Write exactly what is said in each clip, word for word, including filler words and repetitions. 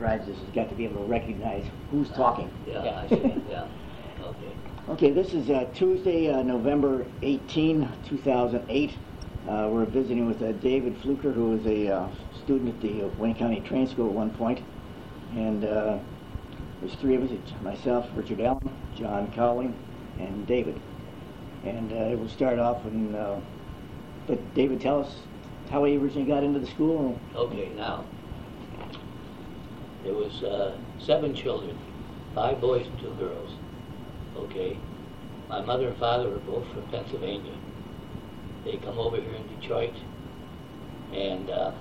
describes this, has got to be able to recognize who's talking. Yeah, yeah. I see. Yeah. Okay. Okay, this is uh, Tuesday, uh, November eighteenth, two thousand eight. Uh, we're visiting with uh, David Fluker, who was a uh, student at the uh, Wayne County Train School at one point. And uh, there's three of us, it's myself, Richard Allen, John Cowling, and David. And uh, we'll start off and uh, let David tell us how he originally got into the school. Okay, now, there was uh, seven children, five boys and two girls. Okay, my mother and father were both from Pennsylvania. They come over here in Detroit, and uh,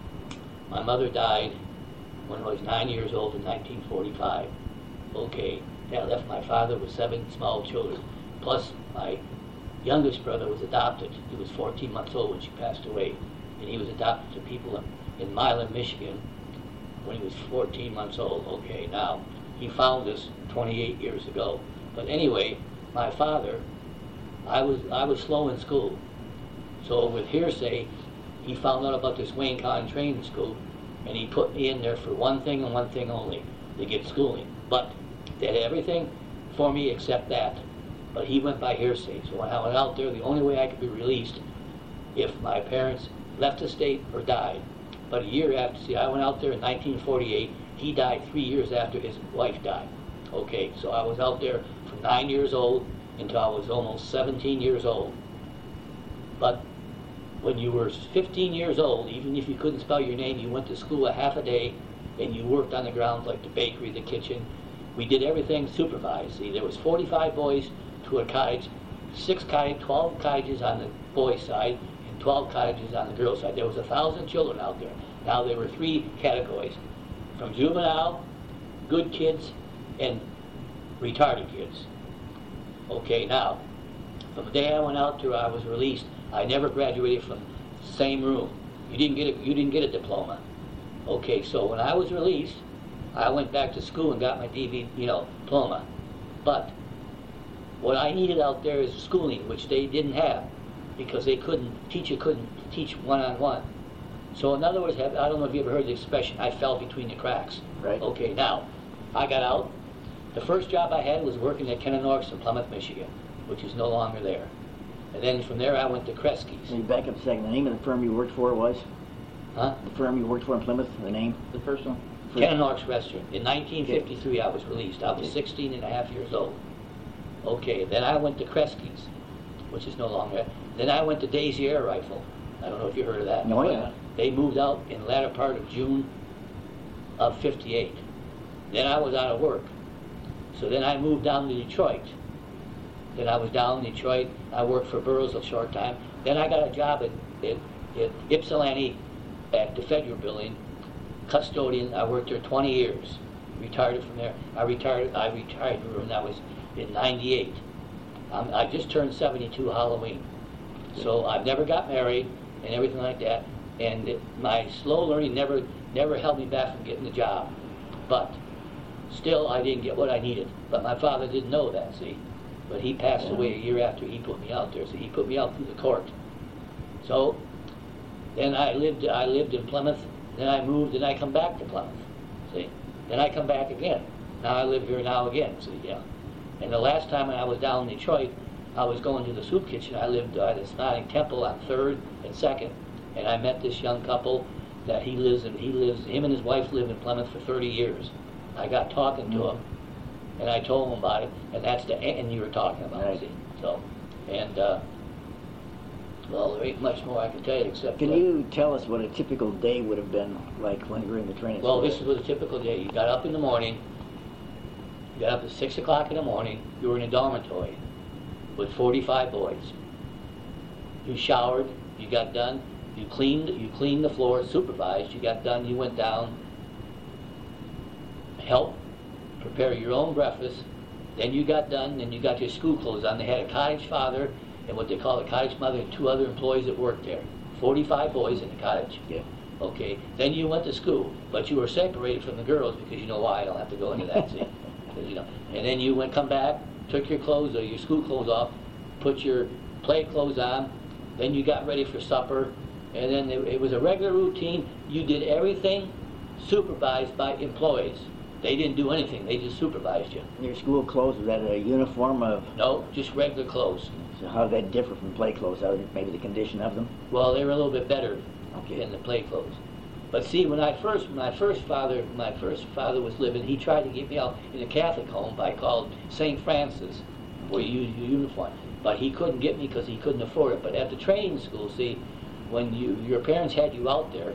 my mother died when I was nine years old in nineteen forty-five. Okay, that left my father with seven small children, plus my youngest brother was adopted. He was fourteen months old when she passed away, and he was adopted to people in, in Milan, Michigan, when he was fourteen months old. Okay, now, he found us twenty-eight years ago. But anyway, my father, I was I was slow in school. So with hearsay, he found out about this Wayne County Training School, and he put me in there for one thing and one thing only, to get schooling. But they had everything for me except that. But he went by hearsay. So when I went out there, the only way I could be released if my parents left the state or died. But a year after, see, I went out there in nineteen forty-eight. He died three years after his wife died. Okay, so I was out there from nine years old until I was almost seventeen years old. But when you were fifteen years old, even if you couldn't spell your name, you went to school a half a day and you worked on the grounds like the bakery, the kitchen. We did everything supervised. See, there was forty-five boys to a cottage, six cottage, twelve cottages on the boys' side, and twelve cottages on the girls' side. There was a thousand children out there. Now there were three categories, from juvenile, good kids, and retarded kids. Okay, now, from the day I went out there, I was released. I never graduated from the same room. You didn't get a, you didn't get a diploma. Okay, so when I was released, I went back to school and got my D V, you know, diploma. But what I needed out there is schooling, which they didn't have, because they couldn't, teacher couldn't teach one-on-one. So in other words, I don't know if you ever heard the expression, I fell between the cracks. Right. Okay, now, I got out. The first job I had was working at Kennenorks in Plymouth, Michigan, which is no longer there. And then from there I went to Kresge's. Can you back up a second? The name of the firm you worked for was? Huh? The firm you worked for in Plymouth, the name? The first one? First. Kennenorks Restaurant. In nineteen fifty-three I was released. I was sixteen and a half years old. Okay, then I went to Kresge's, which is no longer. Then I went to Daisy Air Rifle. I don't know if you heard of that. No, yeah. They moved out in the latter part of June of fifty-eight. Then I was out of work. So then I moved down to Detroit. Then I was down in Detroit. I worked for Burroughs a short time. Then I got a job at, at, at Ypsilanti at the Federal Building, custodian. I worked there twenty years. Retired from there. I retired. I retired when I was in ninety-eight. Um, I just turned seventy-two Halloween. So I've never got married and everything like that. And it, my slow learning never never held me back from getting the job. But still, I didn't get what I needed. But my father didn't know that, see. But he passed away a year after he put me out there. So he put me out through the court. So then I lived I lived in Plymouth. Then I moved and I come back to Plymouth. See. Then I come back again. Now I live here now again. See, yeah. And the last time when I was down in Detroit, I was going to the soup kitchen. I lived at the Snotting Temple on third and second. And I met this young couple that he lives in. He lives. Him and his wife lived in Plymouth for thirty years. I got talking to him, and I told him about it. And that's the end you were talking about. Right. See, so, and uh, well, there ain't much more I can tell you except. Can uh, you tell us what a typical day would have been like when you were in the training Well, school? this was a typical day. You got up in the morning. You got up at six o'clock in the morning. You were in a dormitory with forty-five boys. You showered. You got done. You cleaned. You cleaned the floor. Supervised. You got done. You went down. Help prepare your own breakfast. Then you got done. Then you got your school clothes on. They had a cottage father and what they call a cottage mother and two other employees that worked there. forty-five boys in the cottage. Yeah. Okay. Then you went to school, but you were separated from the girls because you know why. I don't have to go into that. See. You know. And then you went come back, took your clothes or your school clothes off, put your play clothes on. Then you got ready for supper, and then it, it was a regular routine. You did everything supervised by employees. They didn't do anything, they just supervised you. Your school clothes, was that a uniform of, No, just regular clothes. so how did that differ from play clothes? How did, maybe the condition of them? Well, they were a little bit better Okay. than the play clothes. But see, when I first, my first father, my first father was living, he tried to get me out in a Catholic home by called Saint Francis, where you use your uniform. But he couldn't get me because he couldn't afford it. But at the training school, see, when you your parents had you out there,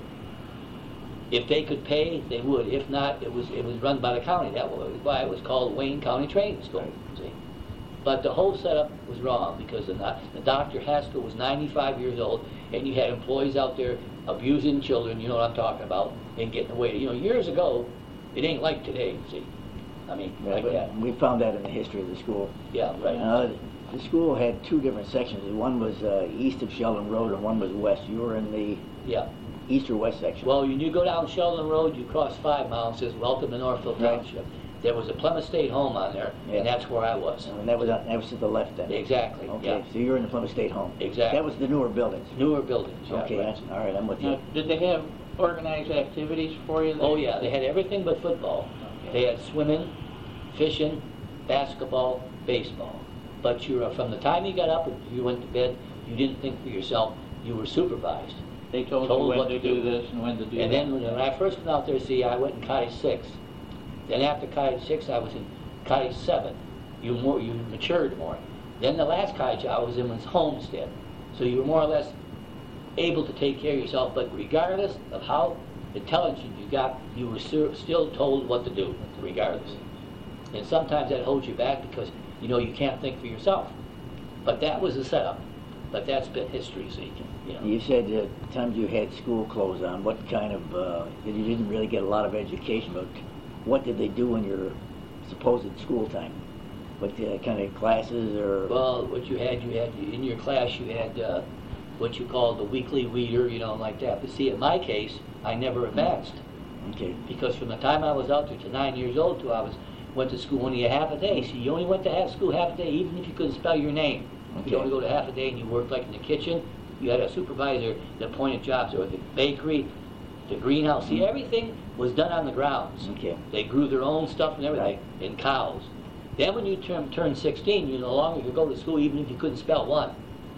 if they could pay, they would. If not, it was it was run by the county. That was why it was called Wayne County Training School. See, but the whole setup was wrong because the, the Doctor Haskell was ninety-five years old, and you had employees out there abusing children. You know what I'm talking about, and getting away. You know, years ago, it ain't like today. See, I mean, Yeah, like but that. we found that in the history of the school. Yeah, right. Uh, the school had two different sections. One was uh, east of Sheldon Road and one was west. You were in the Yeah. east or west section? Well, when you go down Sheldon Road, you cross five miles. It says "Welcome to Northfield Right. Township." There was a Plymouth State Home on there, Yeah. and that's where I was. And that was on, that was to the left then? Exactly. Okay, Yeah. so you were in the Plymouth State Home? Exactly. That was the newer buildings? Newer buildings. Yeah, Okay, right. that's, all right, I'm with you. Now, did they have organized activities for you there? Oh yeah, they had everything but football. Okay. They had swimming, fishing, basketball, baseball. But you were, from the time you got up and you went to bed, you didn't think for yourself. You were supervised. They told, told you when what to to do do. this and when to do And that? then when I first went out there, see, I went in Cottage six. Then after Cottage six, I was in Cottage seven. You more, you matured more. Then the last cottage I was in was Homestead. So you were more or less able to take care of yourself. But regardless of how intelligent you got, you were sur- still told what to do, regardless. And sometimes that holds you back because you know you can't think for yourself. But that was the setup. But that's been history, see. You know. You said uh, times you had school clothes on, what kind of, uh, you didn't really get a lot of education, but what did they do in your supposed school time? What uh, kind of classes or? Well, what you had, you had in your class, you had uh, what you called the weekly reader, you know, like that. But see, in my case, I never advanced Okay, because from the time I was out there to nine years old to I was went to school only a half a day. See, you only went to have school half a day, even if you couldn't spell your name. Okay. You only go to half a day, and you worked like in the kitchen. You had a supervisor that appointed jobs, or the bakery, the greenhouse. See, everything was done on the grounds. okay, They grew their own stuff and everything, and cows. Then when you turn, turn sixteen, you no longer could go to school even if you couldn't spell one.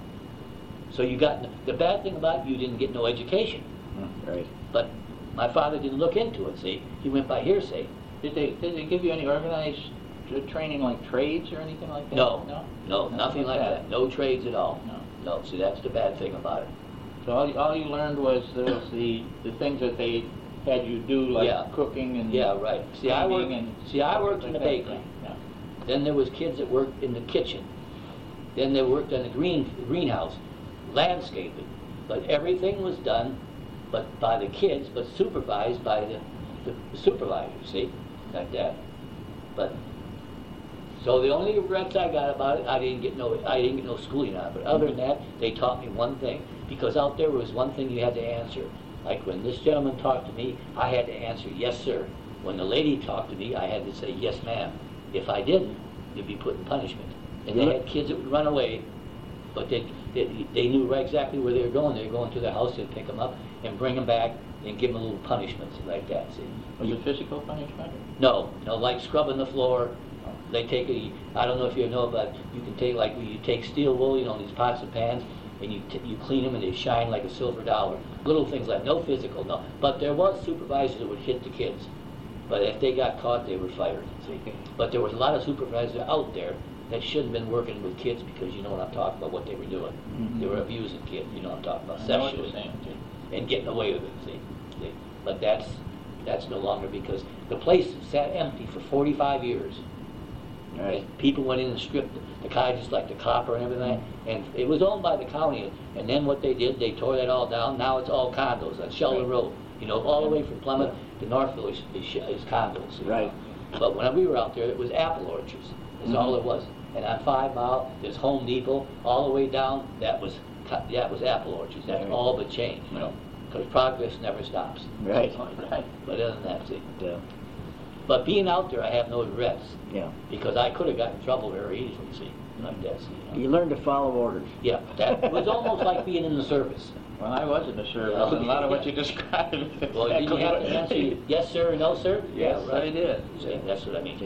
So you got, the bad thing about it, you didn't get no education. Hmm, right. But my father didn't look into it, see. He went by hearsay. Did they, did they give you any organized uh, training like trades or anything like that? No, No? no, nothing like that. No trades at all. No. No, see, that's the bad thing about it. So all, you- all you learned was the, the, the things that they had you do, like Yeah. cooking and... Yeah, right. See, I cleaning worked, and see, I stuff worked in the like that. bakery. Yeah. Then there was kids that worked in the kitchen. Then they worked on the green greenhouse, landscaping. But everything was done, but by the kids, but supervised by the, the supervisor. See, like that. But so the only regrets I got about it, I didn't get no, I didn't get no schooling on it. But other than that, they taught me one thing, because out there was one thing you had to answer. Like when this gentleman talked to me, I had to answer yes, sir. When the lady talked to me, I had to say yes, ma'am. If I didn't, you'd be put in punishment. And they had kids that would run away, but they, they, they knew right exactly where they were going. They were going to their house, they'd pick them up and bring them back and give them a little punishment, see, like that, see. Was it physical punishment? No, no, like scrubbing the floor. They take a, I don't know if you know, but you can take, like, you take steel wool, you know, these pots and pans, and you t you clean them and they shine like a silver dollar. Little things like, no physical, no. But there was supervisors that would hit the kids. But if they got caught, they were fired, see. But there was a lot of supervisors out there that shouldn't have been working with kids, because you know what I'm talking about, what they were doing. Mhm. They were abusing kids, you know what I'm talking about, I know what sexually, you're saying, too. and getting away with it, see. see. But that's, that's no longer, because the place sat empty for forty-five years. Right. And people went in and stripped the cottages like the copper and everything, and it was owned by the county. And then what they did, they tore that all down. Now it's all condos on Sheldon Road. You know, all the way from Plymouth to Northville is, is, is condos. you know. Right. But when we were out there, it was apple orchards. That's all it was. And on Five Mile, there's Home Depot. All the way down, that was co- that was apple orchards. That's Right. all but changed, you know, because progress never stops. Right. Right. But other than that, see. But, uh, But being out there, I have no regrets, yeah. because I could have gotten in trouble very easily, see, like that, see. You know? You learned to follow orders. Yeah, that was almost like being in the service. Well, I wasn't a sheriff. Yeah. A lot of what you described. Well, did you have to answer yes, sir, or no, sir? Yes, Yeah, right. I did. See, that's what I mean.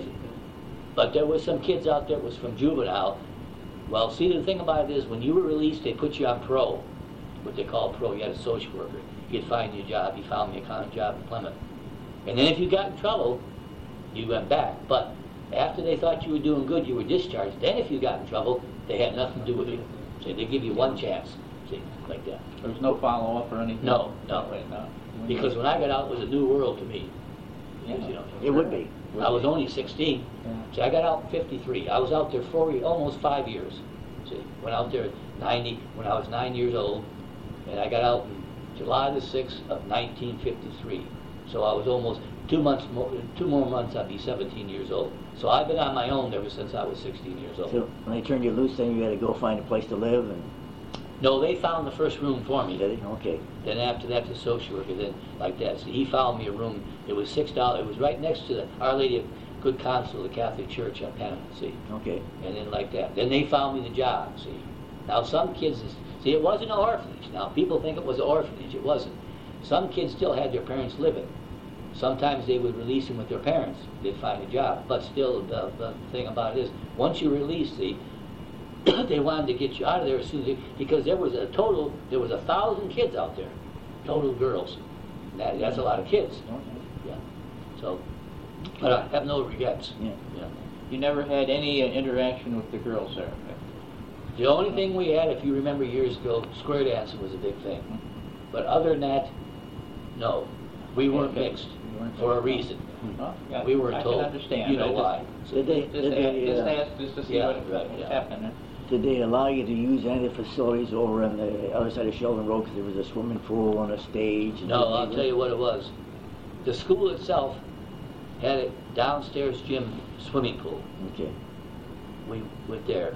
But there was some kids out there that was from juvenile. Well, see, the thing about it is, when you were released, they put you on pro, what they call pro. You had a social worker. He'd find you a job. He found me a kind of job in Plymouth. And then if you got in trouble, you went back. But after they thought you were doing good, you were discharged. Then if you got in trouble, they had nothing to do with you. So they give you one chance, see, like that. There was no follow-up or anything? No, no. Wait, no. Because when I got out, it was a new world to me. Yeah. You know, It would be. I was only sixteen. Yeah. See, I got out in fifty-three. I was out there four, ye- almost five years. See, went out there at ninety, when I was nine years old, and I got out in July the sixth of nineteen fifty-three. So I was almost two months more, two more months, I'd be seventeen years old. So I've been on my own ever since I was sixteen years old. So when they turned you loose, then you had to go find a place to live, and No, they found the first room for me. did it? Okay. Then after that, the social worker, then like that. So he found me a room. It was six dollars. It was right next to the Our Lady of Good Counsel, the Catholic Church on Panama. See, Okay. and then like that. Then they found me the job. See, now some kids, is, see, it wasn't an orphanage. Now people think it was an orphanage. It wasn't. Some kids still had their parents living. Sometimes they would release them with their parents. They'd find a job. But still, the, the thing about it is, once you release, see, they wanted to get you out of there as soon as they, because there was a total, there was a thousand kids out there, total girls. And that, that's a lot of kids. Yeah. So, but I have no regrets. Yeah. Yeah. You never had any uh, interaction with the girls there? The only thing we had, if you remember years ago, square dancing was a big thing. But other than that, no. We weren't Okay. mixed You weren't for a mixed. reason. Oh, yeah, We weren't I told. can understand. You know I just- why. Did they, Just, did ask, they, just uh, ask, just to see Yeah, what, right, what's yeah. happening. did they allow you to use any of the facilities over on the other side of Sheldon Road? Because there was a swimming pool and a stage. and No, did they- I'll tell you what it was. The school itself had a downstairs gym swimming pool. Okay. We went there.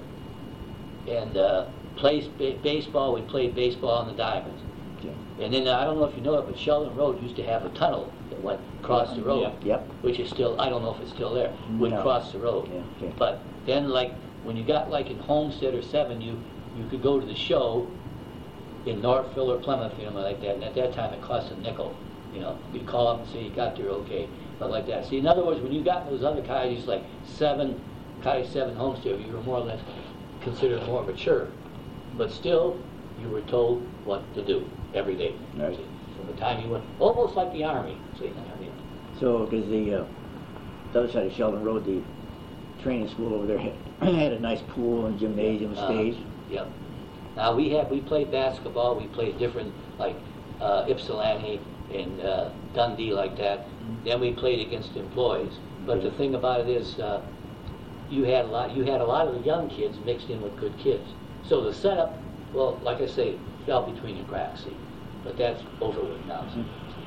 And uh, played ba- baseball, we played baseball on the diamonds. Okay. And then, uh, I don't know if you know it, but Sheldon Road used to have a tunnel that went across the road. Yeah. Yep. Which is still, I don't know if it's still there, would No. cross the road. Yeah, okay. But then, like, when you got like in Homestead or Seven, you, you could go to the show in Northville or Plymouth, you know, like that. And at that time, it cost a nickel. You know, you'd call up and say you got there okay, but like that. See, in other words, when you got in those other cottages, like Seven, Cottage Seven, Homestead, you were more or less considered more mature. But still, you were told what to do every day. Right. See, from the time you went, almost like the Army. See, I mean, So, because the, uh, the other side of Sheldon Road, the training school over there had, had a nice pool and gymnasium Uh, stage. Yep. Now we have we played basketball. We played different like uh, Ypsilanti and uh, Dundee like that. Then we played against employees. But the Okay. thing about it is, uh, you had a lot. You had a lot of the young kids mixed in with good kids. So the setup, well, like I say, fell between the cracks. See, but that's over with now. See.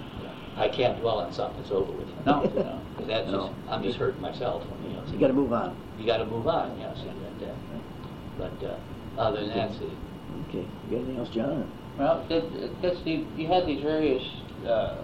I can't dwell on something that's over with. No, no. 'Cause that's No. just, I'm just hurting myself. You know, So you got to move on. you got to move on. Yeah, see, like that. But uh, other than that, see. Okay. You got anything else, John? Well, did, this, you, you had these various uh, uh,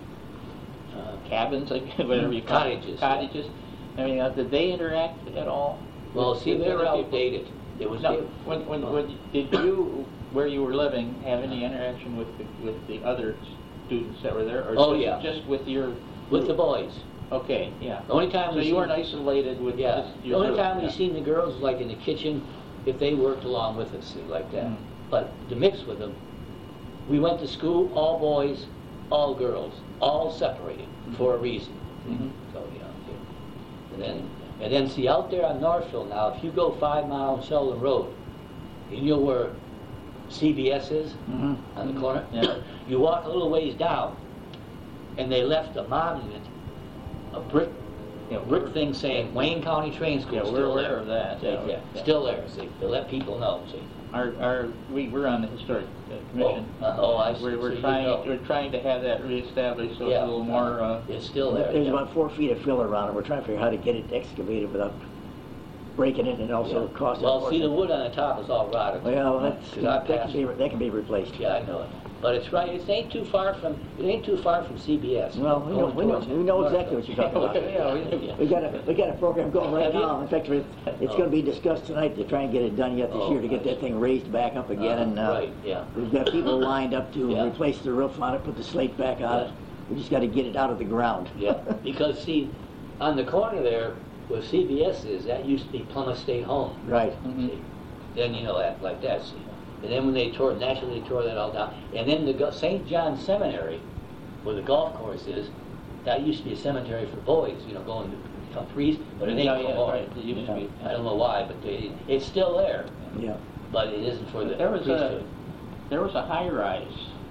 cabins, like whatever you call it. Cottages, Cottages. Everything else. Did they interact at all? Well, with- see, with they other were people? outdated. It was No, when, when, when, did you, where you were living, have any interaction with the, with the other students that were there? Or Oh, just, yeah. just with your with the group? boys. Okay, yeah. The only time So we you seen- weren't isolated with Yeah. just The your only group, time we yeah. seen the girls was like in the kitchen, if they worked along with us, see, like that. Mhm. But to mix with them, we went to school, all boys, all girls, all separated for a reason. Mhm. So, you know, yeah. and then, and then see out there on Northville now, if you go five miles Sheldon Road, and you know where C B S is Mm-hmm. on the corner, Yeah. you walk a little ways down, and they left a monument, a brick, Yeah, brick we're- thing saying Wayne County Train School. Yeah, we're still aware there. of that, See, yeah, yeah, yeah. still there. See, to let people know. See. Our, our, we, we're on the historic uh, commission. Oh, uh, oh, I see. We're, So we're you trying, know. we're trying to have that reestablished so it's Yeah. a little more, uh, It's still there. There's yeah. about four feet of filler around it. We're trying to figure out how to get it excavated without breaking it and also Yeah. cost. Well, see, the wood on the top is all rotted. Well, that's, 'Cause I that can passed- be that can be replaced. Yeah, I know it. But it's right, it ain't too far from, it ain't too far from C B S. Well, we know, Going we know, towards we know Northville. exactly what you're talking about. Yeah, we- yeah. We got a, we got a program going right Have you? now. In fact, it's it's Oh. going to be discussed tonight to try and get it done yet this Oh, year, to get that nice. thing raised back up again. Uh, And uh, right, yeah. we've got people lined up to Yeah. replace the roof on it, put the slate back on it. Yeah. We just got to get it out of the ground. Yeah, because see, on the corner there where C B S is, that used to be Plymouth State Home. Right. Mhm. See? Then, you know, that, like that, see. And then when they tore, naturally they tore that all down. And then the go- Saint John Seminary, where the golf course is, that used to be a cemetery for boys, you know, going to become priests, but it ain't Yeah, no yeah, more. right, it used to be. I don't know why, but they, it's still there, Yeah. but it isn't for the There was a, priesthood. there was a high-rise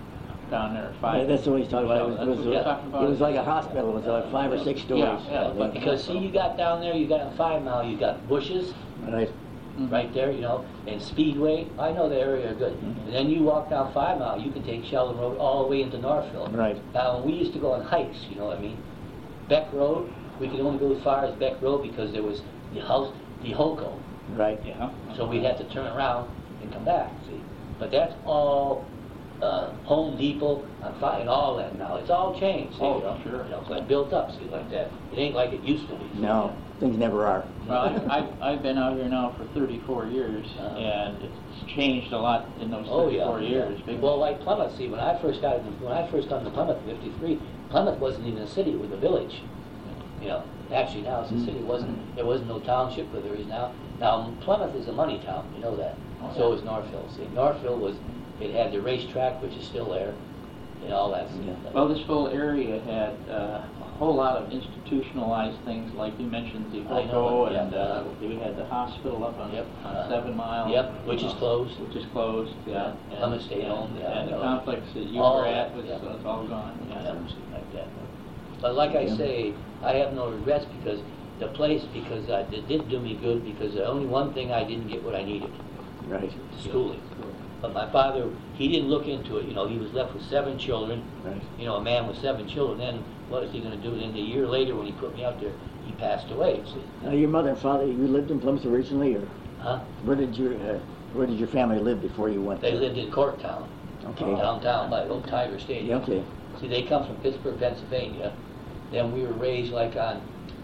down there, five. Yeah, that's what he's talking about. It was, it was, That's what we're talking about. it was like a hospital. It was like five or six stories. Yeah, yeah, But because, see, you got down there, you got on Five Mile, you got bushes, Right. Mhm. right there, you know, and Speedway. I know the area good. Mm-hmm. And then you walk down Five Mile, you can take Sheldon Road all the way into Northville. Right. Now, we used to go on hikes, you know what I mean? Beck Road, we could only go as far as Beck Road because there was the house, the Hoco. Right. Yeah. So we had to turn around and come back, see? But that's all uh, Home Depot and fi- and all that now. It's all changed, see? Oh, you know? sure. You know, it's like built up, see, like that. It ain't like it used to be. see? No, things never are. Well, I, I've, I've been out here now for thirty-four years, Uh-huh. and it's changed a lot in those Oh, yeah. thirty-four years. yeah. Well, like Plymouth, see, when I first got, when I first come to Plymouth in fifty-three, Plymouth wasn't even a city, it was a village. You know, actually now it's a city. It wasn't, there wasn't no township where there is now. Now, Plymouth is a money town, you know that. Oh, So yeah. is Northville, see. Northville was, it had the racetrack, which is still there, and all that. see. Yeah. Well, this whole area had uh, a whole lot of institutionalized things, like you mentioned the I know, Hoco, yeah. and uh, we had the hospital up on, Yep. on Uh, Seven Mile. Yep, which is closed. Which is closed, yeah. Yeah, Plymouth State and, Home, yeah, And I the know. complex that you All were that, at was, yeah. was all gone. Yeah, Yeah. something like that. But like I Yeah. say, I have no regrets because the place, because I, it did do me good, because the only one thing I didn't get what I needed, Right. schooling. But my father, he didn't look into it, you know, he was left with seven children. Right. You know, a man with seven children, then what is he gonna do? Then a year later, when he put me out there, he passed away, see? Now, your mother and father, you lived in Plymouth originally, or Huh? where did your uh, where did your family live before you went? They to- lived in Corktown, Okay. downtown by Old Tiger Stadium. Yeah, okay. See, they come from Pittsburgh, Pennsylvania. Then we were raised like on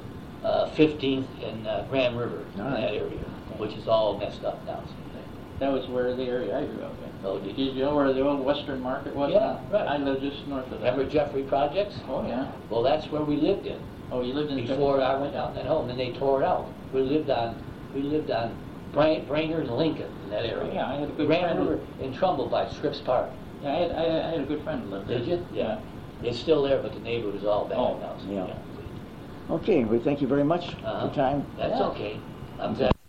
uh, fifteenth and uh, Grand River, in All right. that area, which is all messed up now. see. That was where the area I grew up in. Oh, did Did you? you know where the old Western Market was? Yeah, right. I lived just north of that. Remember Jeffrey Projects? Oh, yeah. Well, that's where we lived in Oh, you lived in... before I went out and home. Then they tore it out. We lived on, we lived on Brain, Brainerd and Lincoln in that area. Oh, yeah, I had a good Grand friend. River in Trumbull by Scripps Park. Yeah, I had, I had I had a good friend who lived there. Did you? Yeah. It's still there, but the neighborhood is all bad Oh, now. so, yeah. Okay, we thank you very much for Uh-huh. your time. That's Yeah. okay. I'm glad.